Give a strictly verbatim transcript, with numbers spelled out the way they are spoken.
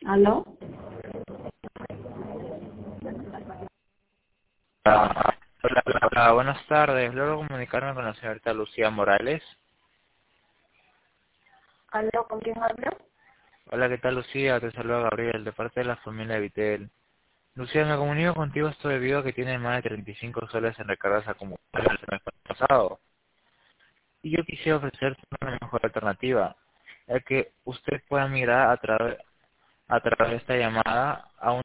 ¿Aló? Ah, Hola, hola, buenas tardes. Logro comunicarme con la señorita Lucía Morales. ¿Aló? ¿Con quién hablo? Hola, ¿qué tal, Lucía? Te saluda Gabriel, de parte de la familia Vitel. Lucía, me comunico contigo esto debido a que tienes más de treinta y cinco soles en recargas acumuladas el mes pasado. Y yo quisiera ofrecerte una mejor alternativa, ya que usted pueda migrar a través a través de esta llamada a un